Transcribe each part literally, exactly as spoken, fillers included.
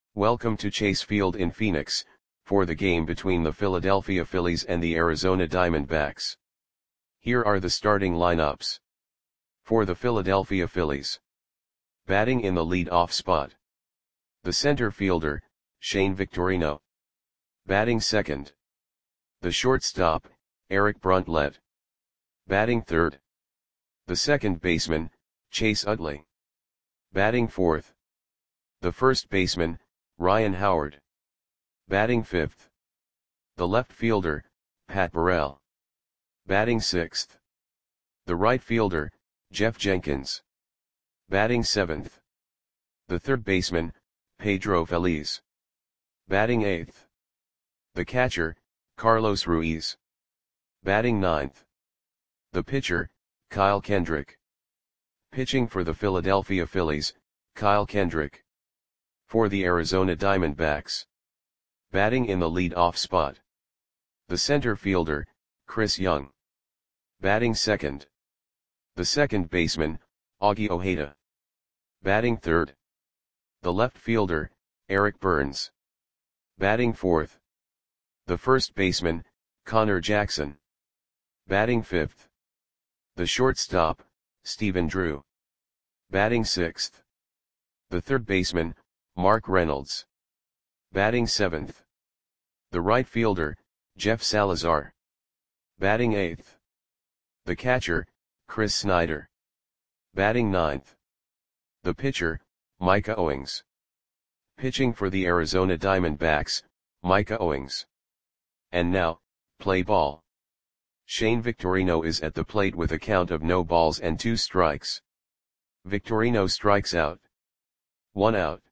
Welcome to Chase Field in Phoenix, for the game between the Philadelphia Phillies and the Arizona Diamondbacks. Here are the starting lineups. For the Philadelphia Phillies. Batting in the lead-off spot. The center fielder, Shane Victorino. Batting second. The shortstop, Eric Bruntlett. Batting third. The second baseman, Chase Utley. Batting fourth. The first baseman, Ryan Howard. Batting fifth. The left fielder, Pat Burrell. Batting sixth. The right fielder, Jeff Jenkins. Batting seventh. The third baseman, Pedro Feliz. Batting eighth. The catcher, Carlos Ruiz. Batting ninth. The pitcher, Kyle Kendrick. Pitching for the Philadelphia Phillies, Kyle Kendrick. For the Arizona Diamondbacks. Batting in the lead-off spot. The center fielder, Chris Young. Batting second. The second baseman, Augie Ojeda. Batting third. The left fielder, Eric Burns. Batting fourth. The first baseman, Connor Jackson. Batting fifth. The shortstop, Stephen Drew. Batting sixth. The third baseman, Mark Reynolds. Batting seventh. The right fielder, Jeff Salazar. Batting eighth. The catcher, Chris Snyder. Batting ninth. The pitcher, Micah Owings. Pitching for the Arizona Diamondbacks, Micah Owings. And now, play ball. Shane Victorino is at the plate with a count of no balls and two strikes. Victorino strikes out. One out.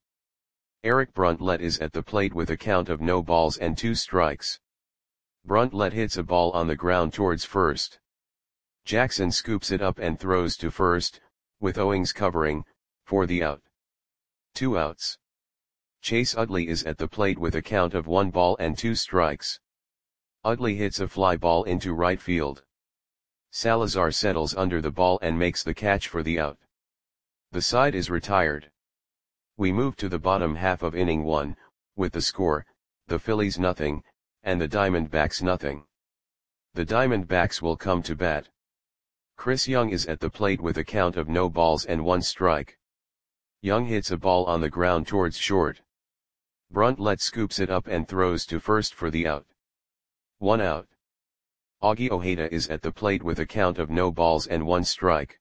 Eric Bruntlett is at the plate with a count of no balls and two strikes. Bruntlett hits a ball on the ground towards first. Jackson scoops it up and throws to first, with Owings covering, for the out. Two outs. Chase Utley is at the plate with a count of one ball and two strikes. Utley hits a fly ball into right field. Salazar settles under the ball and makes the catch for the out. The side is retired. We move to the bottom half of inning one, with the score, the Phillies nothing, and the Diamondbacks nothing. The Diamondbacks will come to bat. Chris Young is at the plate with a count of no balls and one strike. Young hits a ball on the ground towards short. Bruntlett scoops it up and throws to first for the out. One out. Augie Ojeda is at the plate with a count of no balls and one strike.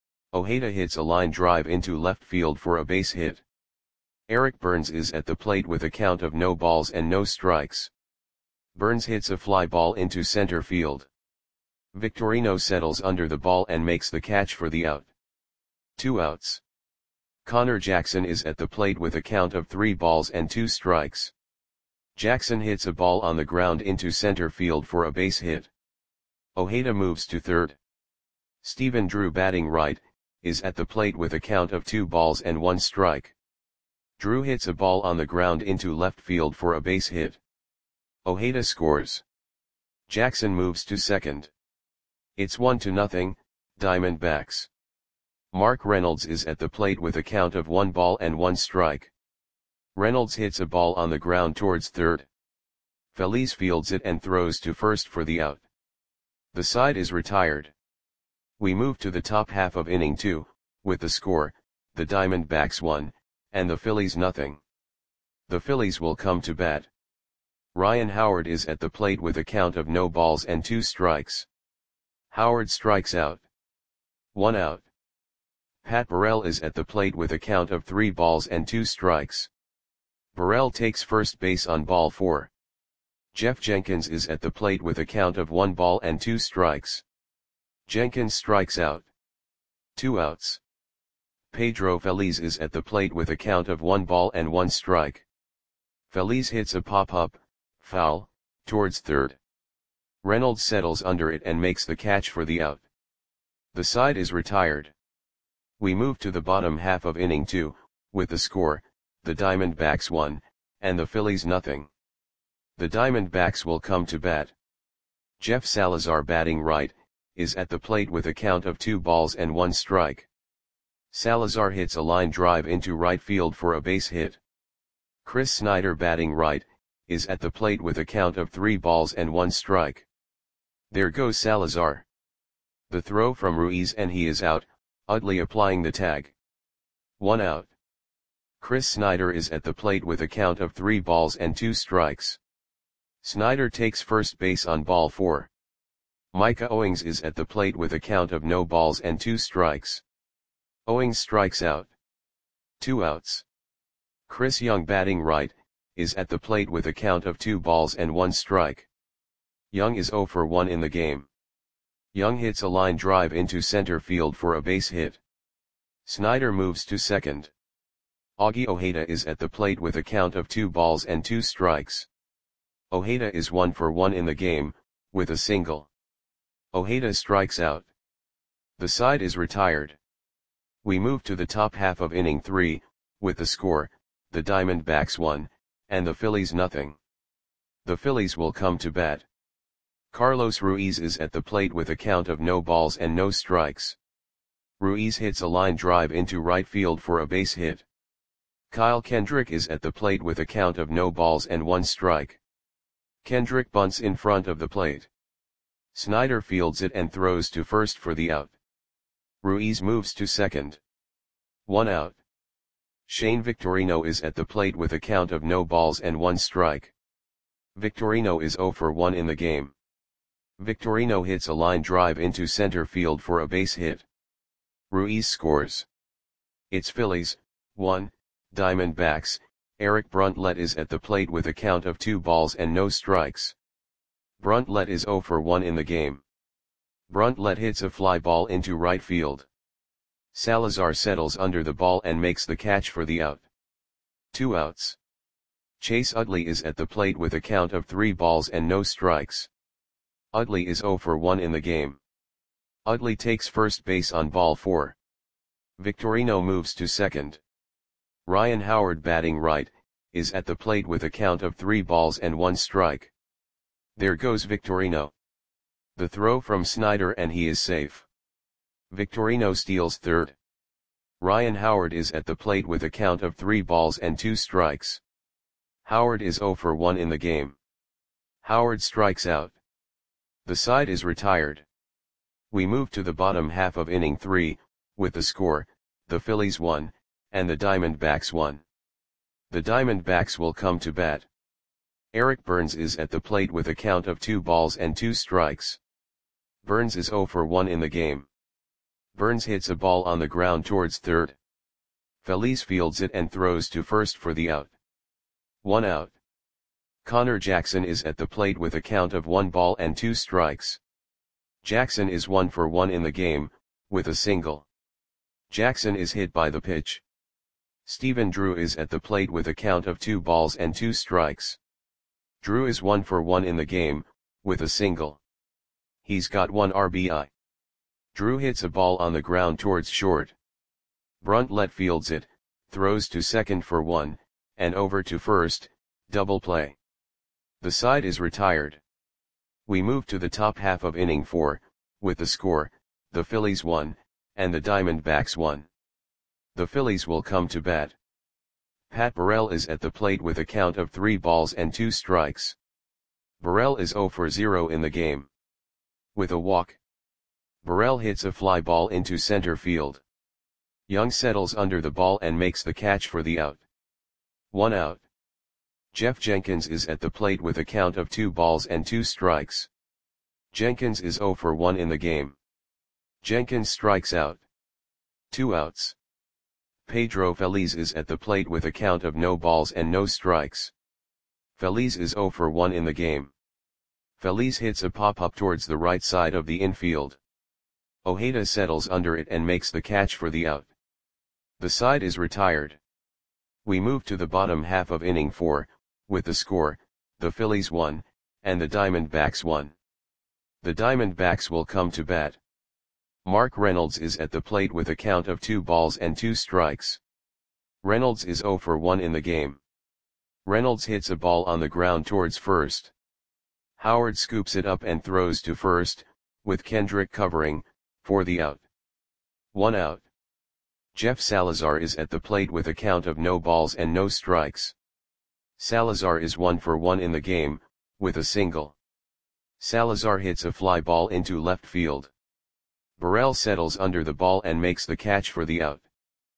Ojeda hits a line drive into left field for a base hit. Eric Burns is at the plate with a count of no balls and no strikes. Burns hits a fly ball into center field. Victorino settles under the ball and makes the catch for the out. Two outs. Connor Jackson is at the plate with a count of three balls and two strikes. Jackson hits a ball on the ground into center field for a base hit. Ojeda moves to third. Stephen Drew, batting right, is at the plate with a count of two balls and one strike. Drew hits a ball on the ground into left field for a base hit. Ojeda scores. Jackson moves to second. It's one to nothing, Diamondbacks. Mark Reynolds is at the plate with a count of one ball and one strike. Reynolds hits a ball on the ground towards third. Feliz fields it and throws to first for the out. The side is retired. We move to the top half of inning two, with the score, the Diamondbacks one, and the Phillies nothing. The Phillies will come to bat. Ryan Howard is at the plate with a count of no balls and two strikes. Howard strikes out. One out. Pat Burrell is at the plate with a count of three balls and two strikes. Burrell takes first base on ball four. Jeff Jenkins is at the plate with a count of one ball and two strikes. Jenkins strikes out. Two outs. Pedro Feliz is at the plate with a count of one ball and one strike. Feliz hits a pop-up, foul, towards third. Reynolds settles under it and makes the catch for the out. The side is retired. We move to the bottom half of inning two, with the score, the Diamondbacks one, and the Phillies nothing. The Diamondbacks will come to bat. Jeff Salazar, batting right, is at the plate with a count of two balls and one strike. Salazar hits a line drive into right field for a base hit. Chris Snyder batting right, is at the plate with a count of three balls and one strike. There goes Salazar. The throw from Ruiz and he is out, Utley applying the tag. One out. Chris Snyder is at the plate with a count of three balls and two strikes. Snyder takes first base on ball four. Micah Owings is at the plate with a count of no balls and two strikes. Owings strikes out. Two outs. Chris Young batting right, is at the plate with a count of two balls and one strike. Young is zero for one in the game. Young hits a line drive into center field for a base hit. Snyder moves to second. Augie Ojeda is at the plate with a count of two balls and two strikes. Ojeda is one for one in the game, with a single. Ojeda strikes out. The side is retired. We move to the top half of inning three, with the score, the Diamondbacks one, and the Phillies nothing. The Phillies will come to bat. Carlos Ruiz is at the plate with a count of no balls and no strikes. Ruiz hits a line drive into right field for a base hit. Kyle Kendrick is at the plate with a count of no balls and one strike. Kendrick bunts in front of the plate. Snyder fields it and throws to first for the out. Ruiz moves to second. One out. Shane Victorino is at the plate with a count of no balls and one strike. Victorino is zero for one in the game. Victorino hits a line drive into center field for a base hit. Ruiz scores. It's Phillies, one, Diamondbacks. Eric Bruntlett is at the plate with a count of two balls and no strikes. Bruntlett is zero for one in the game. Bruntlett hits a fly ball into right field. Salazar settles under the ball and makes the catch for the out. Two outs. Chase Utley is at the plate with a count of three balls and no strikes. Utley is zero for one in the game. Utley takes first base on ball four. Victorino moves to second. Ryan Howard batting right, is at the plate with a count of three balls and one strike. There goes Victorino. The throw from Snyder and he is safe. Victorino steals third. Ryan Howard is at the plate with a count of three balls and two strikes. Howard is zero for one in the game. Howard strikes out. The side is retired. We move to the bottom half of inning three, with the score, the Phillies one, and the Diamondbacks one. The Diamondbacks will come to bat. Eric Burns is at the plate with a count of two balls and two strikes. Burns is zero for one in the game. Burns hits a ball on the ground towards third. Feliz fields it and throws to first for the out. One out. Connor Jackson is at the plate with a count of one ball and two strikes. Jackson is one for one in the game, with a single. Jackson is hit by the pitch. Stephen Drew is at the plate with a count of two balls and two strikes. Drew is one for one in the game, with a single. He's got one R B I. Drew hits a ball on the ground towards short. Bruntlett fields it, throws to second for one, and over to first, double play. The side is retired. We move to the top half of inning four, with the score, the Phillies one, and the Diamondbacks one. The Phillies will come to bat. Pat Burrell is at the plate with a count of three balls and two strikes. Burrell is zero for zero in the game. With a walk, Burrell hits a fly ball into center field. Young settles under the ball and makes the catch for the out. One out. Jeff Jenkins is at the plate with a count of two balls and two strikes. Jenkins is zero for one in the game. Jenkins strikes out. Two outs. Pedro Feliz is at the plate with a count of no balls and no strikes. Feliz is zero for one in the game. Feliz hits a pop-up towards the right side of the infield. Ojeda settles under it and makes the catch for the out. The side is retired. We move to the bottom half of inning four, with the score, the Phillies one, and the Diamondbacks one. The Diamondbacks will come to bat. Mark Reynolds is at the plate with a count of two balls and two strikes. Reynolds is zero for one in the game. Reynolds hits a ball on the ground towards first. Howard scoops it up and throws to first, with Kendrick covering, for the out. One out. Jeff Salazar is at the plate with a count of no balls and no strikes. Salazar is one for one in the game, with a single. Salazar hits a fly ball into left field. Burrell settles under the ball and makes the catch for the out.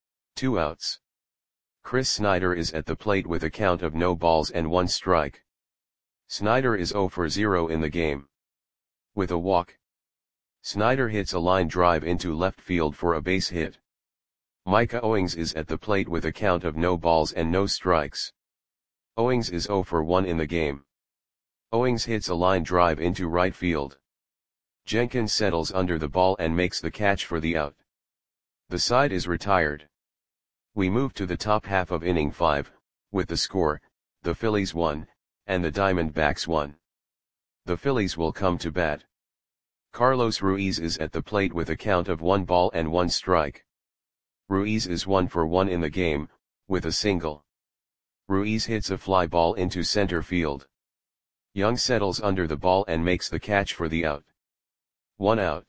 Two outs. Chris Snyder is at the plate with a count of no balls and one strike. Snyder is zero for zero in the game. With a walk. Snyder hits a line drive into left field for a base hit. Micah Owings is at the plate with a count of no balls and no strikes. Owings is zero for one in the game. Owings hits a line drive into right field. Jenkins settles under the ball and makes the catch for the out. The side is retired. We move to the top half of inning five, with the score, the Phillies won, and the Diamondbacks won. The Phillies will come to bat. Carlos Ruiz is at the plate with a count of one ball and one strike. Ruiz is one for one in the game, with a single. Ruiz hits a fly ball into center field. Young settles under the ball and makes the catch for the out. One out.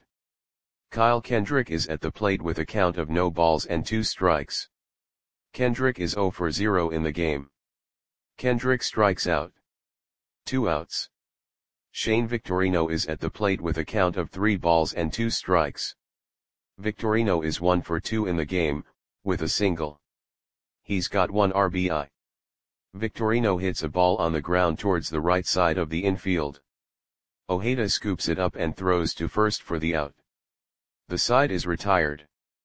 Kyle Kendrick is at the plate with a count of no balls and two strikes. Kendrick is zero for zero in the game. Kendrick strikes out. Two outs. Shane Victorino is at the plate with a count of three balls and two strikes. Victorino is one for two in the game, with a single. He's got one R B I. Victorino hits a ball on the ground towards the right side of the infield. Ojeda scoops it up and throws to first for the out. The side is retired.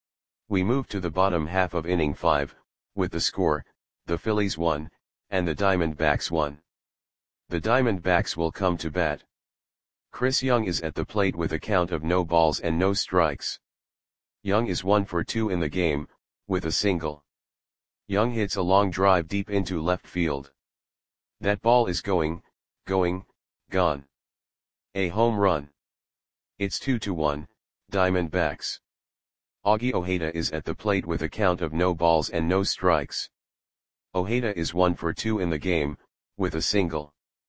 We move to the bottom half of inning five, with the score, the Phillies won, and the Diamondbacks won. The Diamondbacks will come to bat. Chris Young is at the plate with a count of no balls and no strikes. Young is one for two in the game, with a single. Young hits a long drive deep into left field. That ball is going, going, gone. A home run. It's two to one, Diamondbacks. Augie Ojeda is at the plate with a count of no balls and no strikes. Ojeda is one for two in the game, with a single.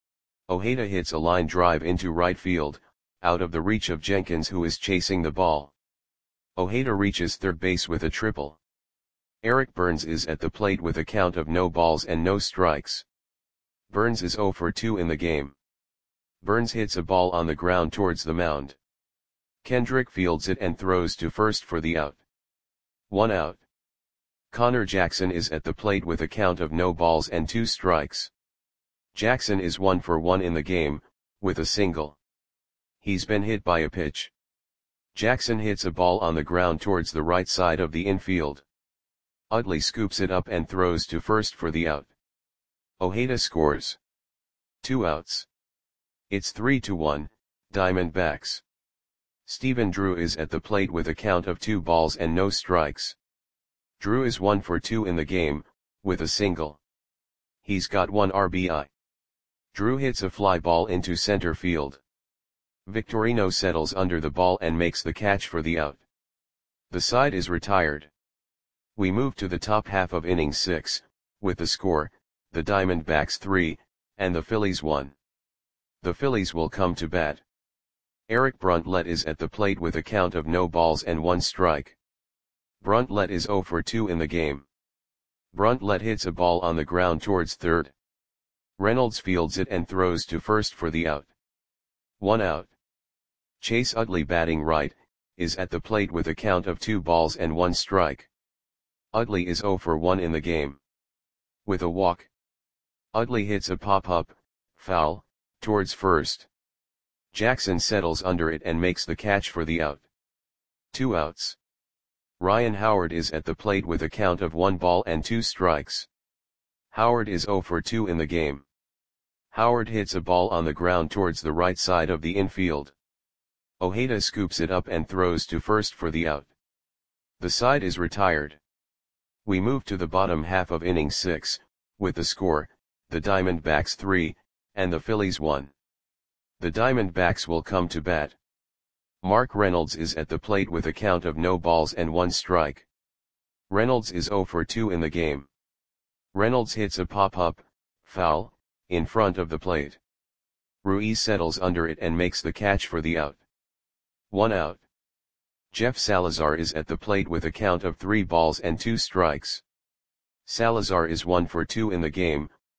Ojeda hits a line drive into right field, out of the reach of Jenkins, who is chasing the ball. Ojeda reaches third base with a triple. Eric Burns is at the plate with a count of no balls and no strikes. Burns is zero for two in the game. Burns hits a ball on the ground towards the mound. Kendrick fields it and throws to first for the out. One out. Connor Jackson is at the plate with a count of no balls and two strikes. Jackson is one for one in the game, with a single. He's been hit by a pitch. Jackson hits a ball on the ground towards the right side of the infield. Utley scoops it up and throws to first for the out. Ojeda scores. Two outs. It's three to one, Diamondbacks. Stephen Drew is at the plate with a count of two balls and no strikes. Drew is one for two in the game, with a single. He's got one R B I. Drew hits a fly ball into center field. Victorino settles under the ball and makes the catch for the out. The side is retired. We move to the top half of inning six, with the score, the Diamondbacks three, and the Phillies one. The Phillies will come to bat. Eric Bruntlett is at the plate with a count of no balls and one strike. Bruntlett is zero for two in the game. Bruntlett hits a ball on the ground towards third. Reynolds fields it and throws to first for the out. One out. Chase Utley, batting right, is at the plate with a count of two balls and one strike. Utley is zero for one in the game. With a walk. Utley hits a pop-up, foul, towards first. Jackson settles under it and makes the catch for the out. Two outs. Ryan Howard is at the plate with a count of one ball and two strikes. Howard is zero for two in the game. Howard hits a ball on the ground towards the right side of the infield. Ojeda scoops it up and throws to first for the out. The side is retired. We move to the bottom half of inning six, with the score, the Diamondbacks three, and the Phillies one. The Diamondbacks will come to bat. Mark Reynolds is at the plate with a count of no balls and one strike. Reynolds is zero for two in the game. Reynolds hits a pop-up, foul, in front of the plate. Ruiz settles under it and makes the catch for the out. One out. Jeff Salazar is at the plate with a count of three balls and two strikes. Salazar is one for two in the game,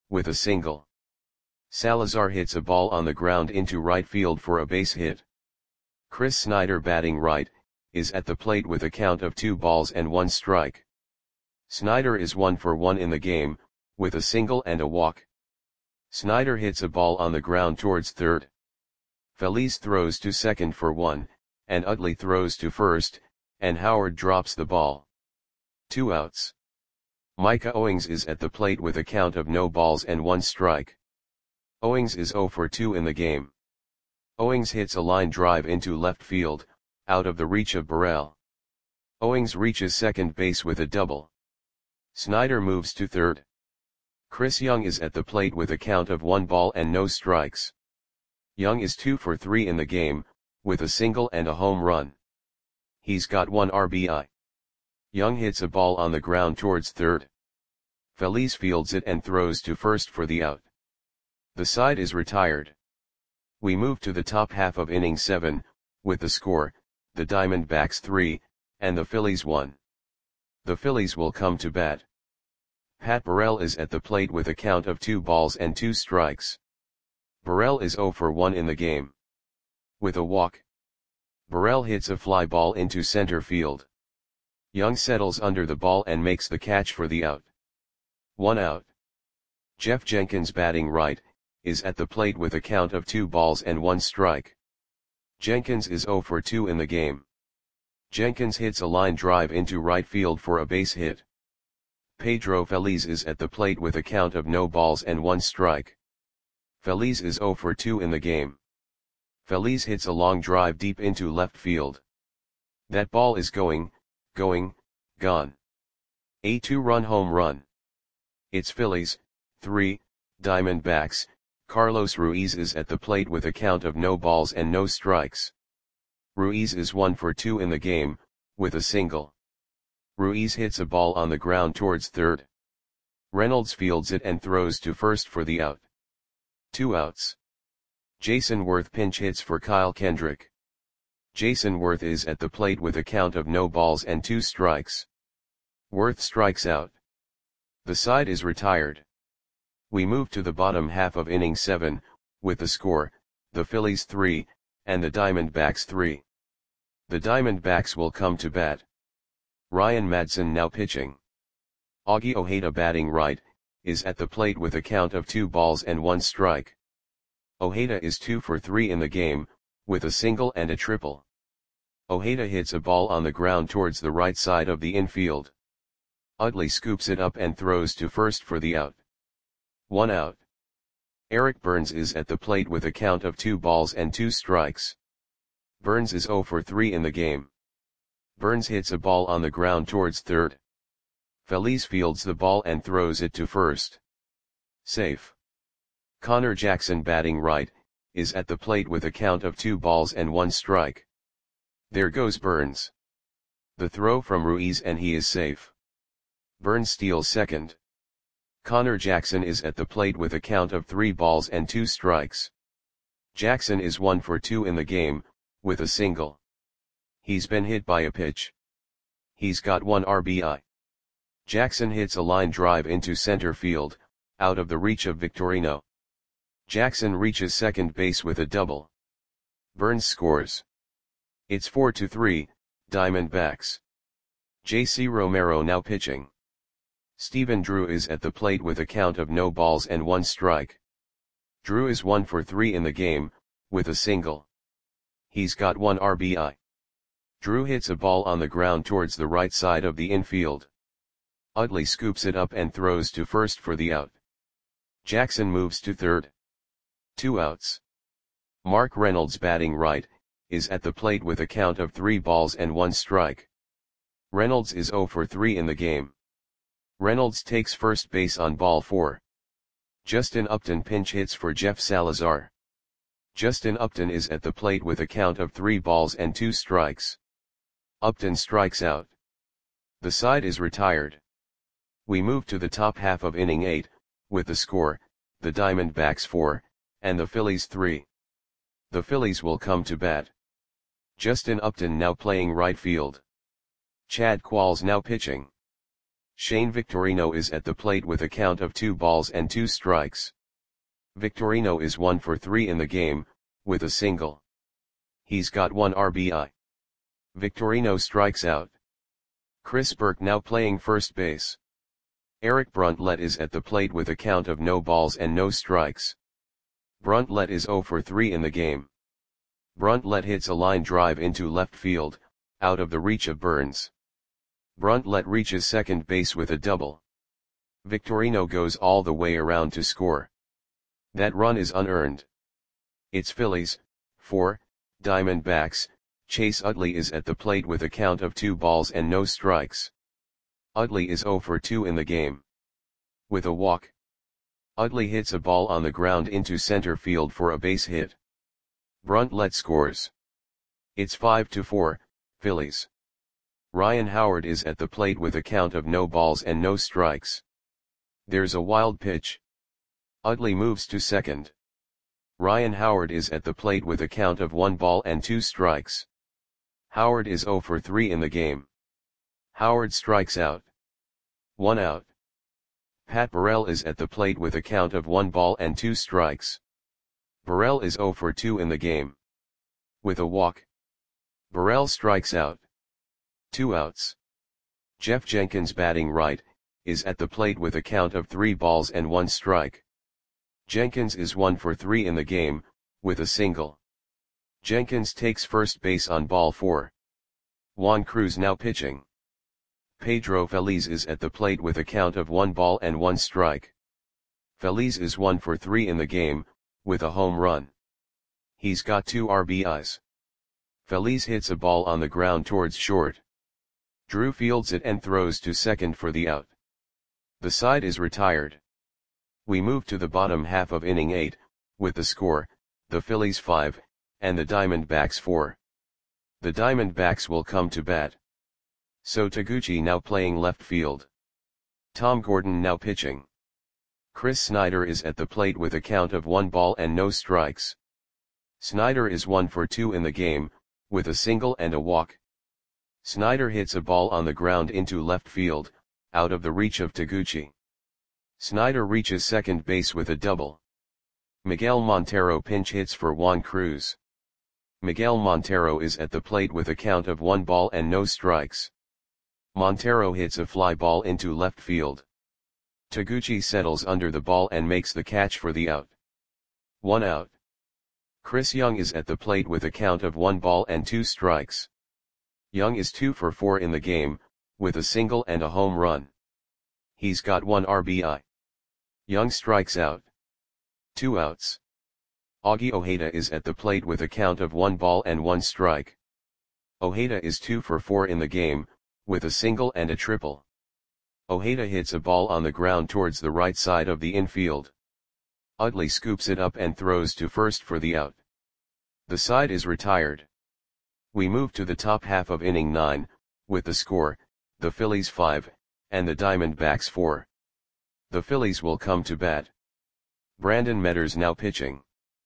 with a single. Salazar hits a ball on the ground into right field for a base hit. Chris Snyder, batting right, is at the plate with a count of two balls and one strike. Snyder is one for one in the game, with a single and a walk. Snyder hits a ball on the ground towards third. Feliz throws to second for one, and Utley throws to first, and Howard drops the ball. Two outs. Micah Owings is at the plate with a count of no balls and one strike. Owings is oh for two in the game. Owings hits a line drive into left field, out of the reach of Burrell. Owings reaches second base with a double. Snyder moves to third. Chris Young is at the plate with a count of one ball and no strikes. Young is two for three in the game, with a single and a home run. He's got one R B I. Young hits a ball on the ground towards third. Feliz fields it and throws to first for the out. The side is retired. We move to the top half of inning seven, with the score, the Diamondbacks three, and the Phillies one. The Phillies will come to bat. Pat Burrell is at the plate with a count of two balls and two strikes. Burrell is oh for one in the game. With a walk. Burrell hits a fly ball into center field. Young settles under the ball and makes the catch for the out. One out. Jeff Jenkins, batting right, is at the plate with a count of two balls and one strike. Jenkins is oh for two in the game. Jenkins hits a line drive into right field for a base hit. Pedro Feliz is at the plate with a count of no balls and one strike. Feliz is oh for two in the game. Feliz hits a long drive deep into left field. That ball is going, going, gone. A two-run home run. It's Phillies, three, Diamondbacks. Carlos Ruiz is at the plate with a count of no balls and no strikes. Ruiz is one for two in the game, with a single. Ruiz hits a ball on the ground towards third. Reynolds fields it and throws to first for the out. Two outs. Jason Worth pinch hits for Kyle Kendrick. Jason Worth is at the plate with a count of no balls and two strikes. Worth strikes out. The side is retired. We move to the bottom half of inning seven, with the score, the Phillies three, and the Diamondbacks three. The Diamondbacks will come to bat. Ryan Madson now pitching. Augie Ojeda, batting right, is at the plate with a count of two balls and one strike. Ojeda is two for three in the game, with a single and a triple. Ojeda hits a ball on the ground towards the right side of the infield. Utley scoops it up and throws to first for the out. One out. Eric Burns is at the plate with a count of two balls and two strikes. Burns is oh for three in the game. Burns hits a ball on the ground towards third. Feliz fields the ball and throws it to first. Safe. Connor Jackson, batting right, is at the plate with a count of two balls and one strike. There goes Burns. The throw from Ruiz and he is safe. Burns steals second. Connor Jackson is at the plate with a count of three balls and two strikes. Jackson is one for two in the game, with a single. He's been hit by a pitch. He's got one R B I. Jackson hits a line drive into center field, out of the reach of Victorino. Jackson reaches second base with a double. Burns scores. It's four to three, Diamondbacks. J C Romero now pitching. Stephen Drew is at the plate with a count of no balls and one strike. Drew is one for three in the game, with a single. He's got one R B I. Drew hits a ball on the ground towards the right side of the infield. Utley scoops it up and throws to first for the out. Jackson moves to third. Two outs. Mark Reynolds, batting right, is at the plate with a count of three balls and one strike. Reynolds is oh for three in the game. Reynolds takes first base on ball four. Justin Upton pinch hits for Jeff Salazar. Justin Upton is at the plate with a count of three balls and two strikes. Upton strikes out. The side is retired. We move to the top half of inning eight, with the score, the Diamondbacks four, and the Phillies three. The Phillies will come to bat. Justin Upton now playing right field. Chad Qualls now pitching. Shane Victorino is at the plate with a count of two balls and two strikes. Victorino is one for three in the game, with a single. He's got one R B I. Victorino strikes out. Chris Burke now playing first base. Eric Bruntlett is at the plate with a count of no balls and no strikes. Bruntlett is zero for three in the game. Bruntlett hits a line drive into left field, out of the reach of Burns. Bruntlett reaches second base with a double. Victorino goes all the way around to score. That run is unearned. It's Phillies, four, Diamondbacks. Chase Utley is at the plate with a count of two balls and no strikes. Utley is zero for two in the game. With a walk. Utley hits a ball on the ground into center field for a base hit. Bruntlett scores. It's five to four, Phillies. Ryan Howard is at the plate with a count of no balls and no strikes. There's a wild pitch. Utley moves to second. Ryan Howard is at the plate with a count of one ball and two strikes. Howard is zero for three in the game. Howard strikes out. One out. Pat Burrell is at the plate with a count of one ball and two strikes. Burrell is zero for two in the game. With a walk. Burrell strikes out. Two outs. Jeff Jenkins batting right, is at the plate with a count of three balls and one strike. Jenkins is one for three in the game, with a single. Jenkins takes first base on ball four. Juan Cruz now pitching. Pedro Feliz is at the plate with a count of one ball and one strike. Feliz is one for three in the game, with a home run. He's got two R B Is. Feliz hits a ball on the ground towards short. Drew fields it and throws to second for the out. The side is retired. We move to the bottom half of inning eight, with the score, the Phillies five, and the Diamondbacks four. The Diamondbacks will come to bat. So Taguchi now playing left field. Tom Gordon now pitching. Chris Snyder is at the plate with a count of one ball and no strikes. Snyder is one for two in the game, with a single and a walk. Snyder hits a ball on the ground into left field, out of the reach of Taguchi. Snyder reaches second base with a double. Miguel Montero pinch hits for Juan Cruz. Miguel Montero is at the plate with a count of one ball and no strikes. Montero hits a fly ball into left field. Taguchi settles under the ball and makes the catch for the out. One out. Chris Young is at the plate with a count of one ball and two strikes. Young is two for four in the game, with a single and a home run. He's got one R B I. Young strikes out. Two outs. Augie Ojeda is at the plate with a count of one ball and one strike. Ojeda is two for four in the game, with a single and a triple. Ojeda hits a ball on the ground towards the right side of the infield. Utley scoops it up and throws to first for the out. The side is retired. We move to the top half of inning nine, with the score, the Phillies five, and the Diamondbacks four. The Phillies will come to bat. Brandon Metters now pitching.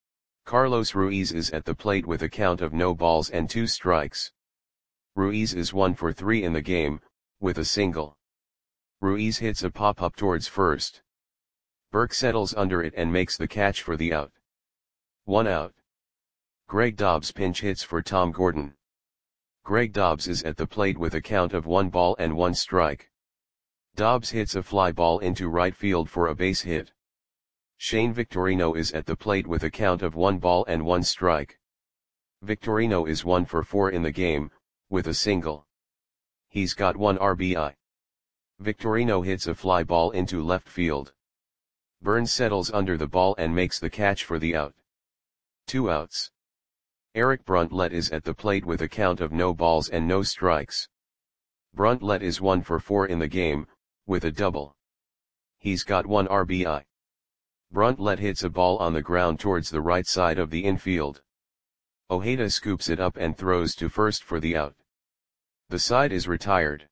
Carlos Ruiz is at the plate with a count of no balls and two strikes. Ruiz is one for three in the game, with a single. Ruiz hits a pop-up towards first. Burke settles under it and makes the catch for the out. One out. Greg Dobbs pinch hits for Tom Gordon. Greg Dobbs is at the plate with a count of one ball and one strike. Dobbs hits a fly ball into right field for a base hit. Shane Victorino is at the plate with a count of one ball and one strike. Victorino is one for four in the game, with a single. He's got one R B I. Victorino hits a fly ball into left field. Burns settles under the ball and makes the catch for the out. Two outs. Eric Bruntlett is at the plate with a count of no balls and no strikes. Bruntlett is one for four in the game, with a double. He's got one R B I. Bruntlett hits a ball on the ground towards the right side of the infield. Ojeda scoops it up and throws to first for the out. The side is retired.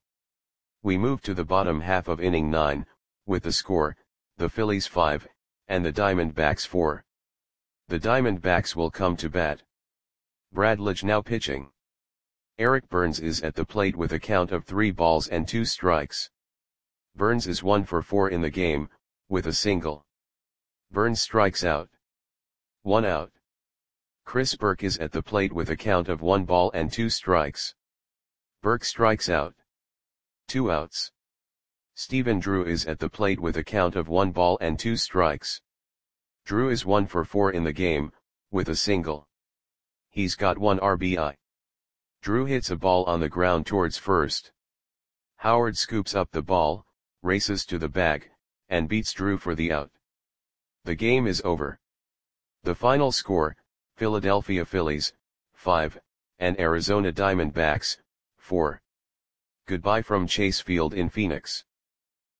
We move to the bottom half of inning nine, with the score, the Phillies five, and the Diamondbacks four. The Diamondbacks will come to bat. Brad Lidge now pitching. Eric Burns is at the plate with a count of three balls and two strikes. Burns is one for four in the game, with a single. Burns strikes out. One out. Chris Burke is at the plate with a count of one ball and two strikes. Burke strikes out. Two outs. Stephen Drew is at the plate with a count of one ball and two strikes. Drew is one for four in the game, with a single. He's got one R B I. Drew hits a ball on the ground towards first. Howard scoops up the ball, races to the bag, and beats Drew for the out. The game is over. The final score, Philadelphia Phillies, five, and Arizona Diamondbacks, four. Goodbye from Chase Field in Phoenix.